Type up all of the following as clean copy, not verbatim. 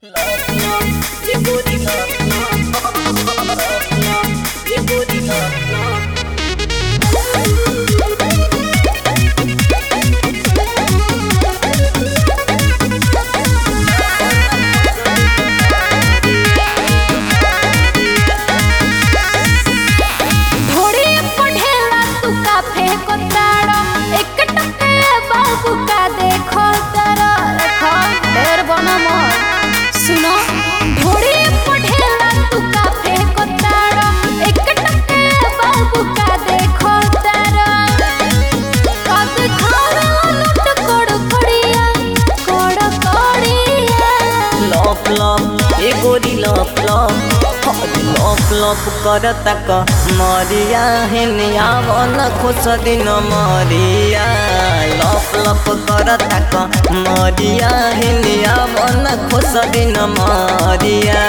गोरी लप लप करता क मरिया हेनिया बन खुश दिन मरिया लप लप करता क मरिया हेनिया बन खुश दिन मरिया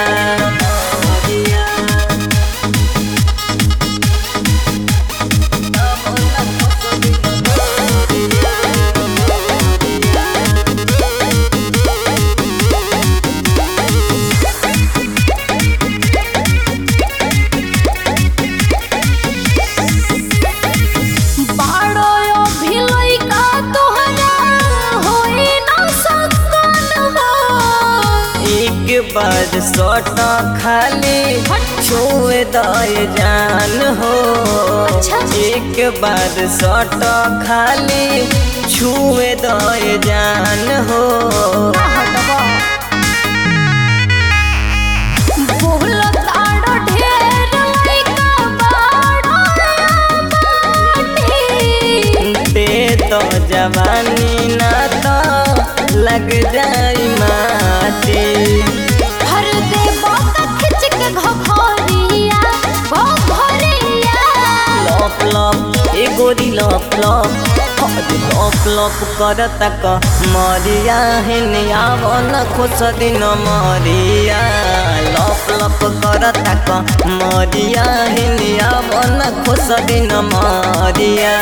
बार सोटा खाली छुए दए जान हो एक बार सोटा खाली छुए दए जान हो दे तो जवानी ना तो लग जाई माटी गोरी लप लप करता क मरिया हेनिया बन खुश दिन मरिया लप लप करता क मरिया हेनिया बन खुश दिन मरिया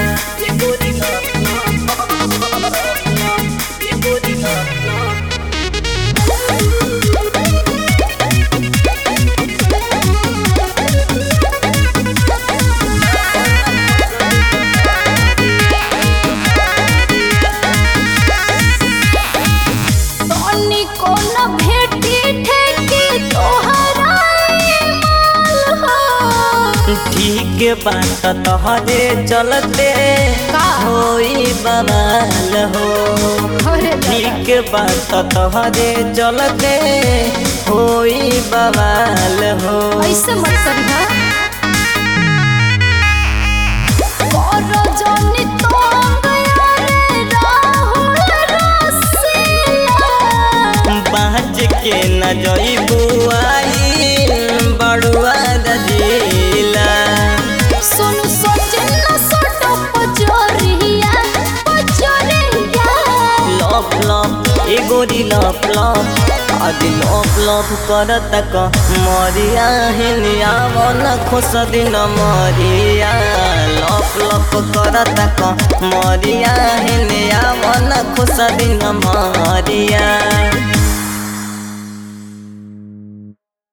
ठीक बात तोहरे चलते होई बवाल हो ठीक बात तोहरे चलते होई बवाल हो ऐसे मत करिहा करो जानी तो बाज के न जइबू आई बड़ुआ रजीला सुन सोचना सोटो पचोरिया लप लप गोरी लप लप करता क मरिया हेनिया बन खुश दिन मरिया लप लप करता क मरिया हेनिया बन खुश दिन मरिया।